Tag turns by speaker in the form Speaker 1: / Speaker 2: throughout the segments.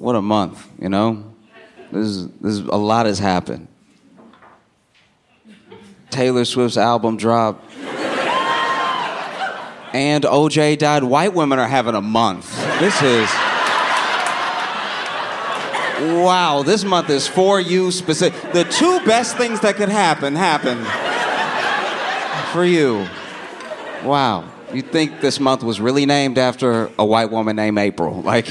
Speaker 1: What a month, you know? This is a lot has happened. Taylor Swift's album dropped. And OJ died. White women are having a month. This is... Wow, this month is for you specific. The two best things that could happen happened for you. Wow. You'd think this month was really named after a white woman named April. Like,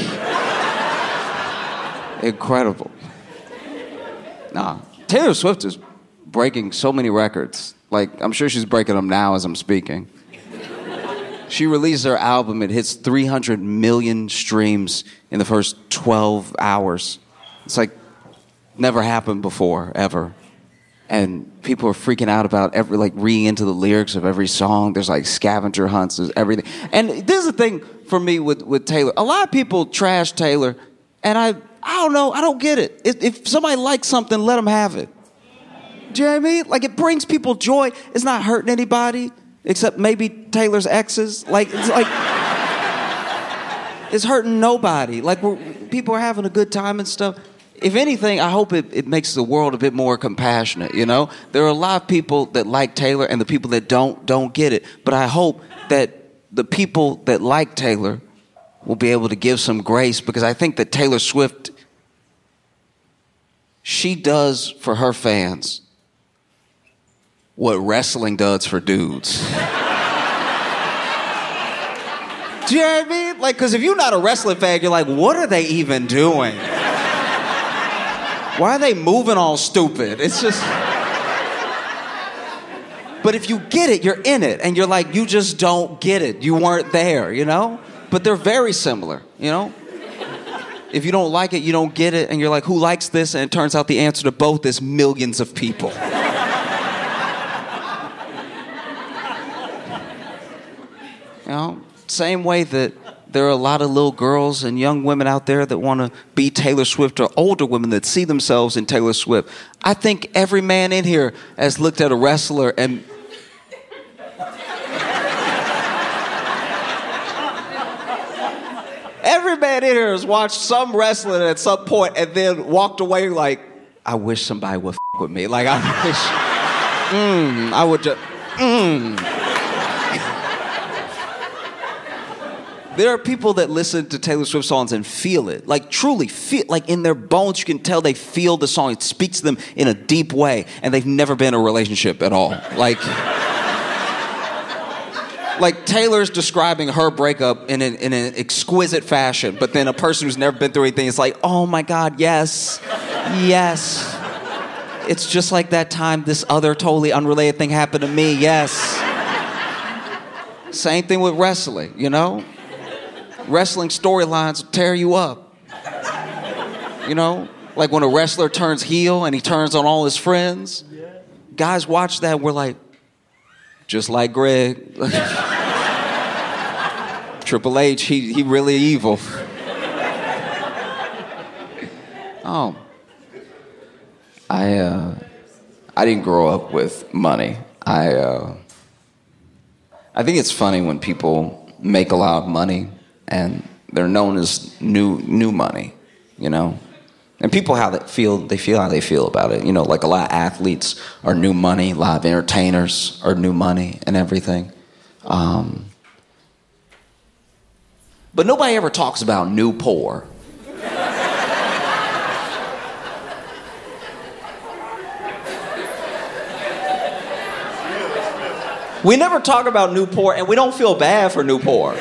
Speaker 1: incredible. Nah, Taylor Swift is breaking so many records. Like, I'm sure she's breaking them now as I'm speaking. She released her album. It hits 300 million streams in the first 12 hours. It's like never happened before, ever. And people are freaking out about reading into the lyrics of every song. There's like scavenger hunts, there's everything. And this is the thing for me with Taylor. A lot of people trash Taylor, and I don't know, I don't get it. If somebody likes something, let them have it. Do you know what I mean? Like, it brings people joy. It's not hurting anybody, except maybe Taylor's exes. It's hurting nobody. Like, people are having a good time and stuff. If anything, I hope it makes the world a bit more compassionate, you know? There are a lot of people that like Taylor, and the people that don't get it. But I hope that the people that like Taylor will be able to give some grace, because I think that Taylor Swift, she does for her fans what wrestling does for dudes. Do you know what I mean? Like, because if you're not a wrestling fan, you're like, what are they even doing? Why are they moving all stupid? It's just... But if you get it, you're in it. And you're like, you just don't get it. You weren't there, you know? But they're very similar, you know? If you don't like it, you don't get it. And you're like, who likes this? And it turns out the answer to both is millions of people. You know? Same way that there are a lot of little girls and young women out there that want to be Taylor Swift, or older women that see themselves in Taylor Swift. I think every man in here has looked at a wrestler and... Every man in here has watched some wrestler at some point and then walked away like, I wish somebody would with me. Like, I wish... I would just... There are people that listen to Taylor Swift songs and feel it. Like, truly feel, like in their bones, you can tell they feel the song. It speaks to them in a deep way, and they've never been in a relationship at all. Like Taylor's describing her breakup in an exquisite fashion, but then a person who's never been through anything is like, oh my God, yes. It's just like that time this other totally unrelated thing happened to me, yes. Same thing with wrestling, you know? Wrestling storylines tear you up. You know? Like when a wrestler turns heel and he turns on all his friends. Guys watch that and we're like, just like Greg. Triple H, he really evil. Oh. I didn't grow up with money. I think it's funny when people make a lot of money and they're known as new money, you know? And people how they feel how they feel about it. You know, like a lot of athletes are new money, a lot of entertainers are new money and everything. But nobody ever talks about new poor. We never talk about new poor, and we don't feel bad for new poor.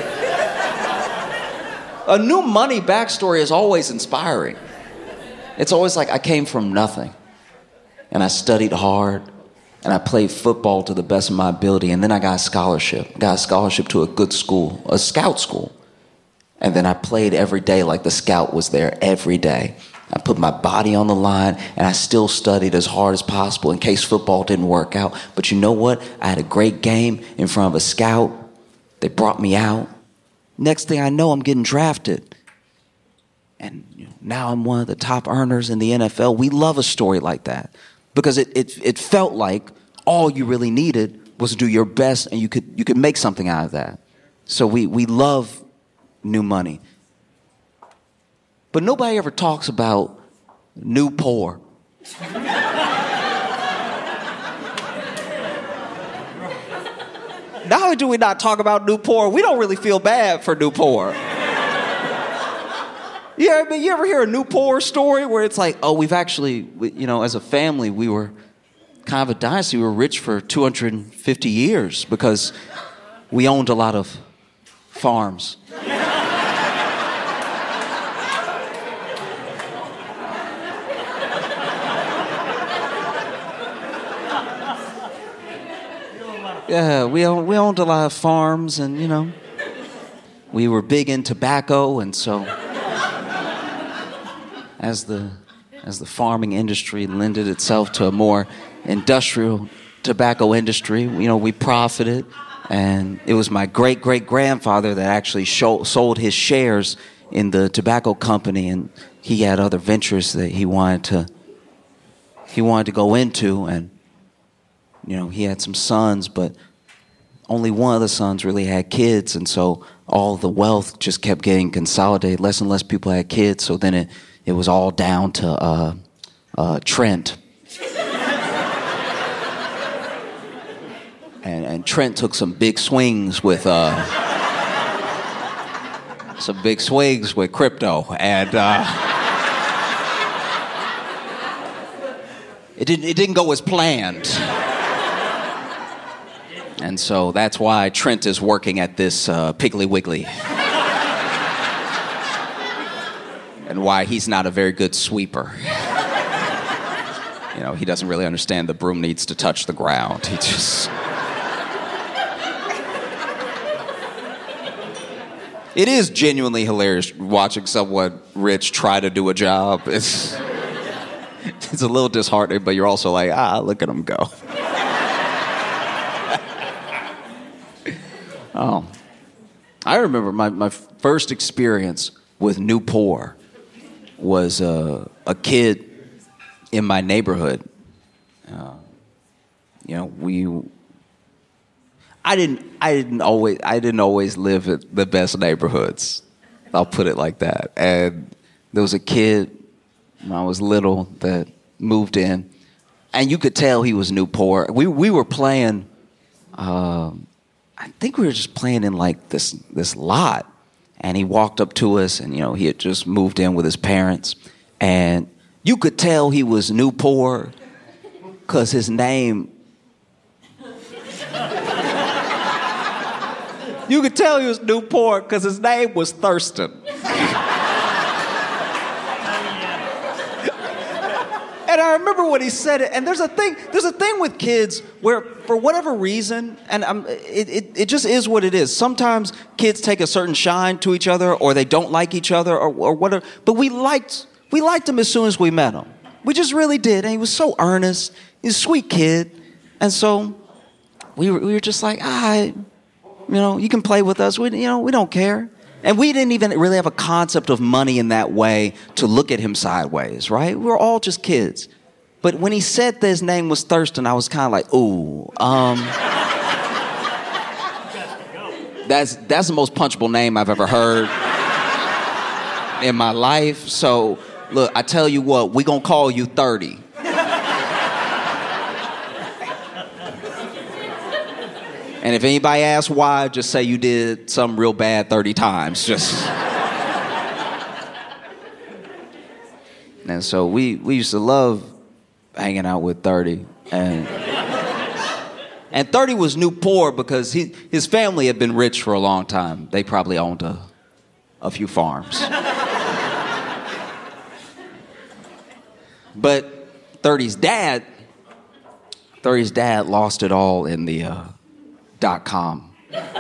Speaker 1: A new money backstory is always inspiring. It's always like, I came from nothing, and I studied hard, and I played football to the best of my ability, and then I got a scholarship. To a good school, a scout school. And then I played every day like the scout was there every day. I put my body on the line, and I still studied as hard as possible in case football didn't work out. But you know what? I had a great game in front of a scout. They brought me out. Next thing I know, I'm getting drafted. And now I'm one of the top earners in the NFL. We love a story like that because it felt like all you really needed was to do your best, and you could make something out of that. So we love new money. But nobody ever talks about Newport. Not only do we not talk about Newport, we don't really feel bad for Newport. Yeah, but you ever hear a Newport story where it's like, oh, we've actually, as a family, we were kind of a dynasty. We were rich for 250 years because we owned a lot of farms. Yeah, we owned a lot of farms, and we were big in tobacco, and so as the farming industry lended itself to a more industrial tobacco industry, we profited, and it was my great-great-grandfather that actually sold his shares in the tobacco company, and he had other ventures that he wanted to go into, and he had some sons, but only one of the sons really had kids, and so all the wealth just kept getting consolidated. Less and less people had kids, so then it was all down to Trent. And Trent took some big swings with crypto, and it didn't go as planned. And so that's why Trent is working at this Piggly Wiggly. And why he's not a very good sweeper. He doesn't really understand the broom needs to touch the ground. He just... It is genuinely hilarious watching someone rich try to do a job. It's a little disheartening, but you're also like, look at him go. Oh, I remember my first experience with Newport was a kid in my neighborhood. I didn't always live at the best neighborhoods. I'll put it like that. And there was a kid when I was little that moved in, and you could tell he was Newport. We were playing. I think we were just playing in like this lot, and he walked up to us, and he had just moved in with his parents, and you could tell he was Newport because his name. You could tell he was Newport because his name was Thurston. And I remember when he said it, and there's a thing with kids where, for whatever reason, and it just is what it is. Sometimes kids take a certain shine to each other, or they don't like each other, or whatever. But we liked him as soon as we met him. We just really did, and he was so earnest. He's a sweet kid, and so we were just like, you can play with us. We don't care. And we didn't even really have a concept of money in that way to look at him sideways, right? We were all just kids. But when he said that his name was Thurston, I was kind of like, ooh. That's the most punchable name I've ever heard in my life. So, look, I tell you what, we gonna call you 30. And if anybody asks why, just say you did something real bad 30 times. And so we used to love hanging out with 30. And 30 was Newport because his family had been rich for a long time. They probably owned a few farms. But 30's dad lost it all in the... .com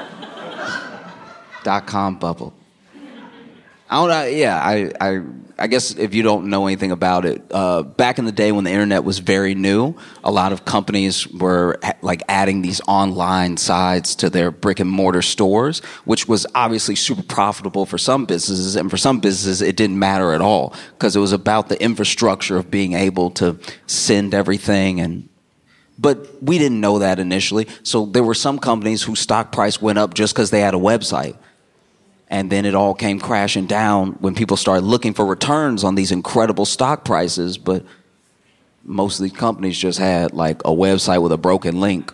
Speaker 1: bubble. I don't know. Yeah, I guess if you don't know anything about it, back in the day when the internet was very new, a lot of companies were like adding these online sides to their brick and mortar stores, which was obviously super profitable for some businesses, and for some businesses it didn't matter at all because it was about the infrastructure of being able to send everything. But we didn't know that initially. So there were some companies whose stock price went up just because they had a website. And then it all came crashing down when people started looking for returns on these incredible stock prices. But most of these companies just had like a website with a broken link.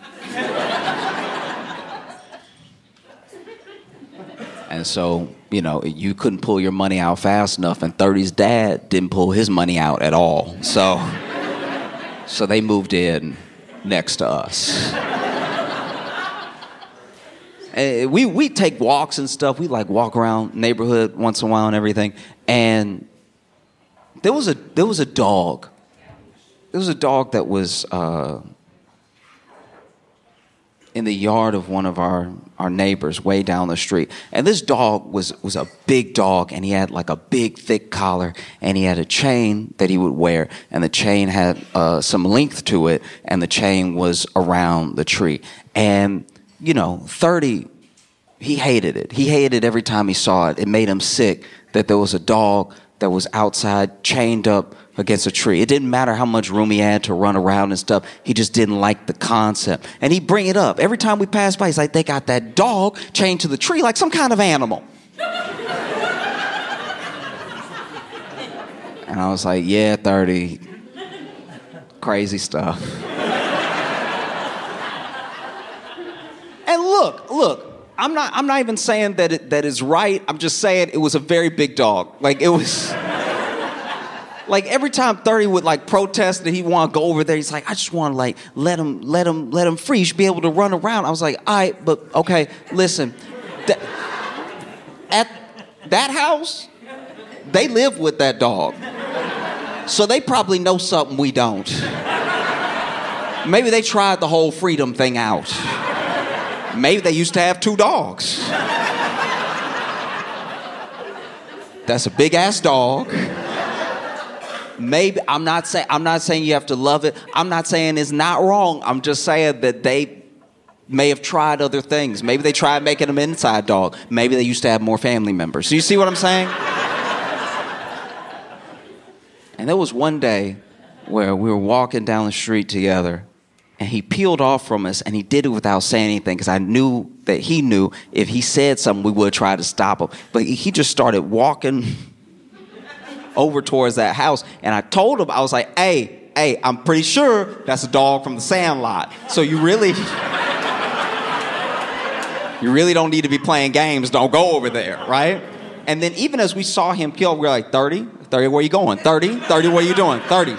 Speaker 1: And so, you know, you couldn't pull your money out fast enough, and 30's dad didn't pull his money out at all. So they moved in next to us. And we take walks and stuff. We like walk around neighborhood once in a while and everything. And there was a dog. There was a dog that was in the yard of one of our neighbors way down the street. And this dog was a big dog, and he had like a big thick collar, and he had a chain that he would wear, and the chain had some length to it, and the chain was around the tree. And, you know, 30, he hated it. He hated it every time he saw it. It made him sick that there was a dog that was outside chained up against a tree. It didn't matter how much room he had to run around and stuff. He just didn't like the concept. And he'd bring it up. Every time we passed by, he's like, they got that dog chained to the tree like some kind of animal. And I was like, yeah, 30. Crazy stuff. And look, I'm not even saying that is right. I'm just saying it was a very big dog. Like, it was... Like, every time 30 would, like, protest that he want to go over there, he's like, I just want to, like, let him free. He should be able to run around. I was like, all right, but, okay, listen. At that house, they live with that dog. So they probably know something we don't. Maybe they tried the whole freedom thing out. Maybe they used to have 2 dogs. That's a big-ass dog. Maybe I'm not saying you have to love it. I'm not saying it's not wrong. I'm just saying that they may have tried other things. Maybe they tried making them inside dog. Maybe they used to have more family members. So you see what I'm saying? And there was one day where we were walking down the street together, and he peeled off from us, and he did it without saying anything, because I knew that he knew if he said something, we would try to stop him. But he just started walking over towards that house, and I told him, I was like, hey, I'm pretty sure that's a dog from the Sandlot. So you really don't need to be playing games. Don't go over there, right? And then even as we saw him kill, we were like, 30, where you going? 30, where you doing? 30.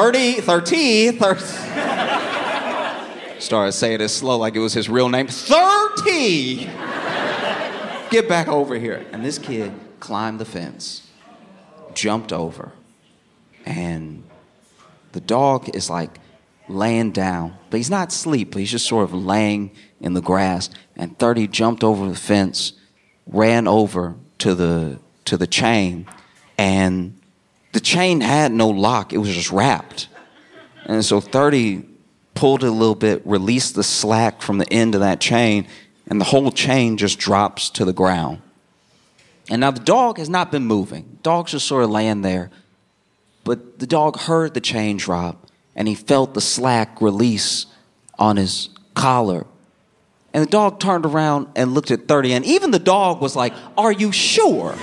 Speaker 1: Started saying it slow like it was his real name. 30! Get back over here. And this kid climbed the fence, jumped over, and the dog is like laying down, but he's not asleep, but he's just sort of laying in the grass. And 30 jumped over the fence, ran over to the chain, and the chain had no lock. It was just wrapped. And so 30 pulled it a little bit, released the slack from the end of that chain, and the whole chain just drops to the ground. And now the dog has not been moving. The dog's just sort of laying there. But the dog heard the chain drop, and he felt the slack release on his collar. And the dog turned around and looked at 30, and even the dog was like, are you sure?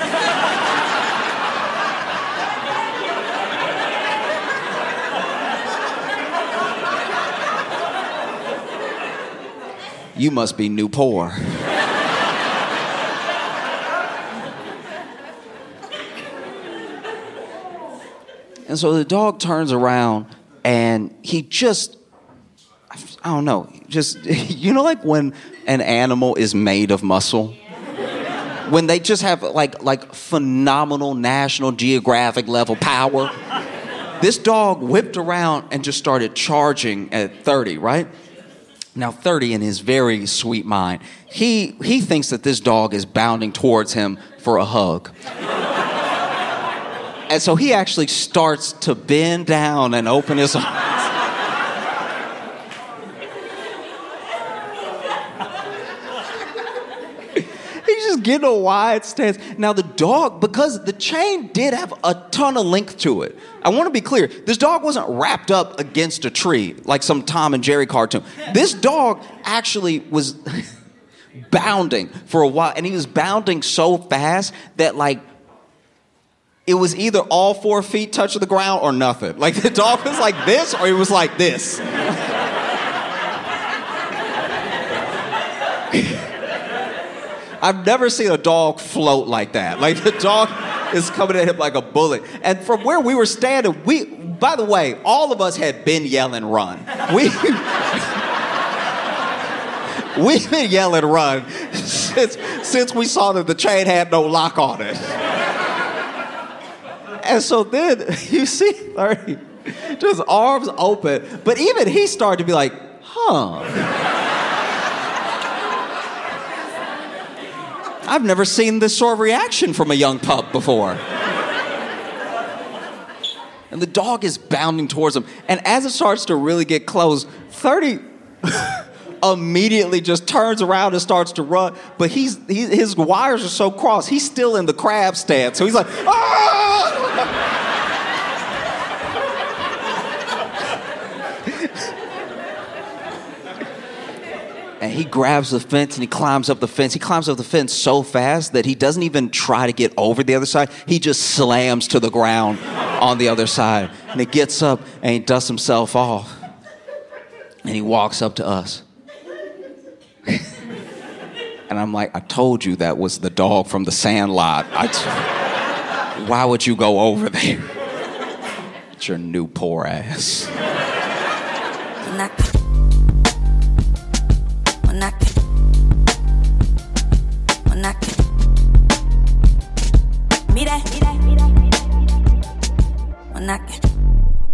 Speaker 1: You must be new poor. And so the dog turns around, and he just, I don't know, just, you know, like when an animal is made of muscle? When they just have like phenomenal National Geographic level power. This dog whipped around and just started charging at 30, right? Now 30, in his very sweet mind, he thinks that this dog is bounding towards him for a hug. And so he actually starts to bend down and open his arms. He's just getting a wide stance. Now the dog, because the chain did have a ton of length to it. I want to be clear. This dog wasn't wrapped up against a tree like some Tom and Jerry cartoon. This dog actually was bounding for a while. And he was bounding so fast that, like, it was either all 4 feet touching the ground or nothing. Like, the dog was like this or it was like this. I've never seen a dog float like that. Like, the dog is coming at him like a bullet. And from where we were standing, by the way, all of us had been yelling run. We've been yelling run since we saw that the chain had no lock on it. And so then you see 30, just arms open. But even he started to be like, I've never seen this sort of reaction from a young pup before. And the dog is bounding towards him. And as it starts to really get close, 30 immediately just turns around and starts to run. But his wires are so crossed, he's still in the crab stance. So he's like, ah! And he grabs the fence and he climbs up the fence. He climbs up the fence so fast that he doesn't even try to get over the other side. He just slams to the ground on the other side. And he gets up and he dusts himself off. And he walks up to us. And I'm like, I told you that was the dog from The Sandlot. Why would you go over there? It's your new poor ass.